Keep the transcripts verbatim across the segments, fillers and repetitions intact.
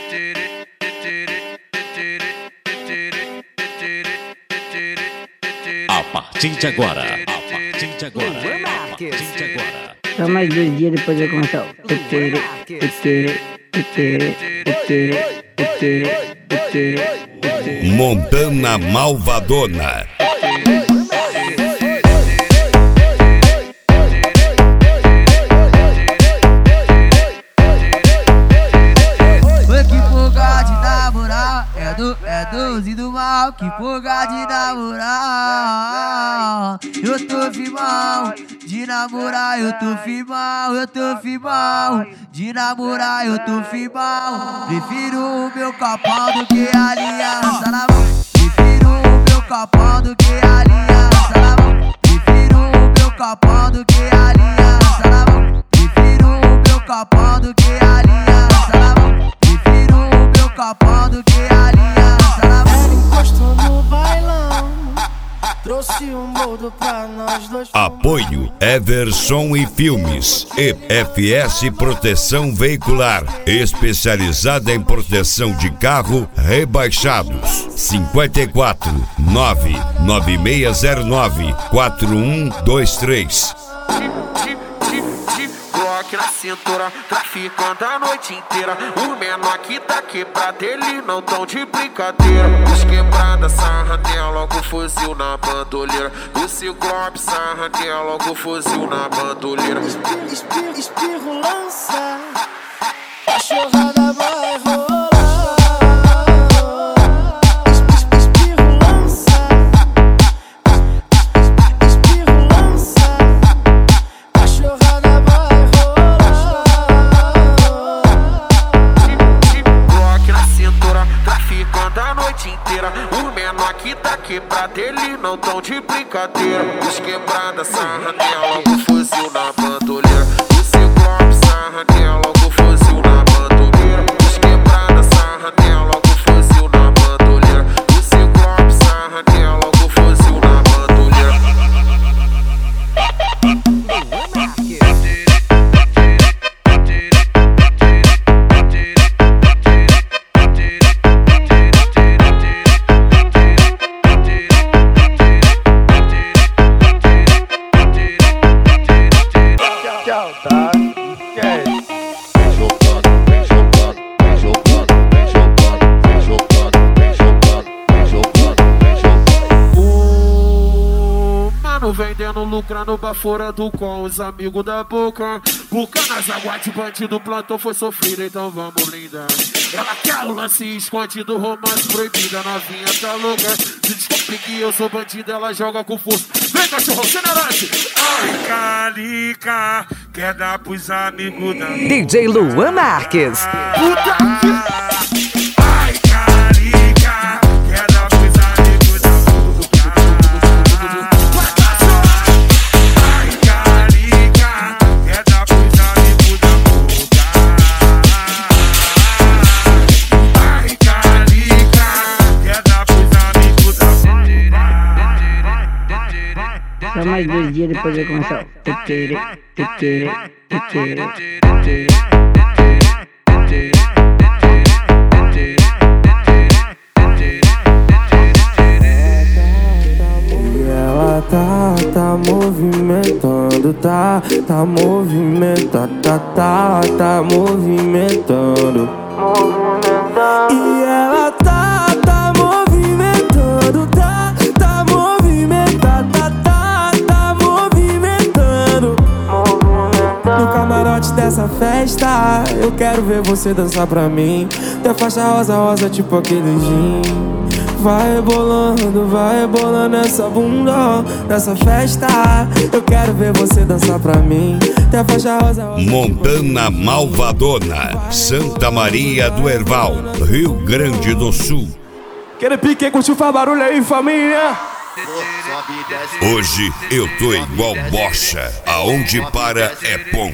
A partir de agora, a partir de agora, a partir de agora. Só mais dois dias depois vai começar o Montana Malvadona. Que porra de namorar, é do, é doze do mal. Que porra de namorar, eu tô firmão. De namorar eu tô firmão, eu tô firmão. De namorar eu tô firmão. Prefiro o meu copão do que a aliança na mão. Prefiro o meu copão do que a aliança na mão. Prefiro o meu copão do que a aliança na mão. Prefiro o meu copão do que a aliança na mão. Prefiro o meu copão do que a aliança na mão. Ela encostou no bailão, trouxe um boldo pra nós dois. Apoio Everson e Filmes e F S Proteção Veicular, especializada em proteção de carro rebaixados. cinquenta e quatro, nove nove seis zero nove, quatro um dois três. Glock na cintura, traficando a noite inteira. O menor que tá quebrado, eles não tão de brincadeira. Os quebradas sarra nela, logo fuzil na bandoleira. O Ciclope sarra nela, logo fuzil na bandoleira. Espirro, espirro, espirro, lança, cachorrada vai rolar. O menor que tá quebrado, eles não tão de brincadeira. Os quebradas sarra nela, logo fuzil na bandoleira. O Ciclope sarra nela, logo fuzil na bandoleira. Os quebradas sarra nela, logo fuzil na bandoleira. O Ciclope sarra nela, logo fuzil na bandoleira. Tá? Que é isso? Vem jogando, vem jogando, vem jogando, vem jogando, vem jogando, vem jogando, vem jogando, vem jogando. O mano vendendo, lucrando, baforando com os amigos da boca. Boca nas águas de bandido, plantou foi sofrido, então vamos brindar. Ela quer o lance escondido, romance proibida, novinha tá louca. Se descobre que eu sou bandido, ela joga com força. Vem, cachorro, generante! Ai, calica, quer dar pros amigos da D J Luan Marques. puta que... Ai, calica, quer dar pros amigos da boca. Vai, cachorro! Ai, calica, quer dar pros amigos da boca. Ai, calica, quer dar pros amigos da boca. Só mais dois dias depois vai começar o Ela tá, tá movimentando, tá, tá movimentando, tá, tá, tá movimentando. E ela tá, tá movimentando, tá, tá movimentando, tá, tá, tá movimentando. No camarote dessa festa, eu quero ver você dançar pra mim. Tem faixa rosa, rosa, tipo aquele gin. Vai rebolando, vai rebolando essa bunda nessa festa. Eu quero ver você dançar pra mim. Tem a faixa rosa, rosa. Montana Malvadona, Santa Maria do Herval, Rio Grande do Sul. Aquele pique curtiu, faz barulho aí, família. Hoje eu tô igual bocha, aonde para é ponto.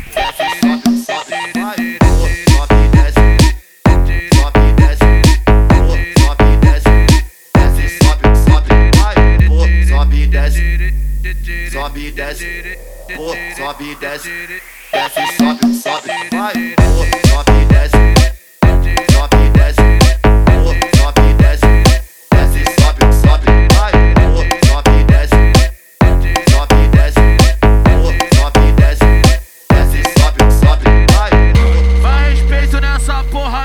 Sobe, desce, oh, sobe, desce, desce, sobe, sobe, vai, oh, sobe, desce, sobe, desce.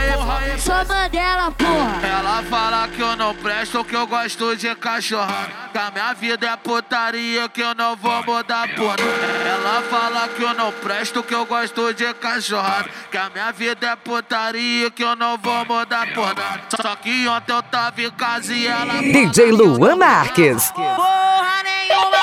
porra. Sou Mandela, porra. Ela fala que eu não presto, que eu gosto de cachorrada. Que a minha vida é putaria, que eu não vou mudar porra. Ela fala que eu não presto, que eu gosto de cachorrada. Que a minha vida é putaria, que eu não vou mudar porra. Só que ontem eu tava em casa e ela... D J Luan Marques. Porra nenhuma.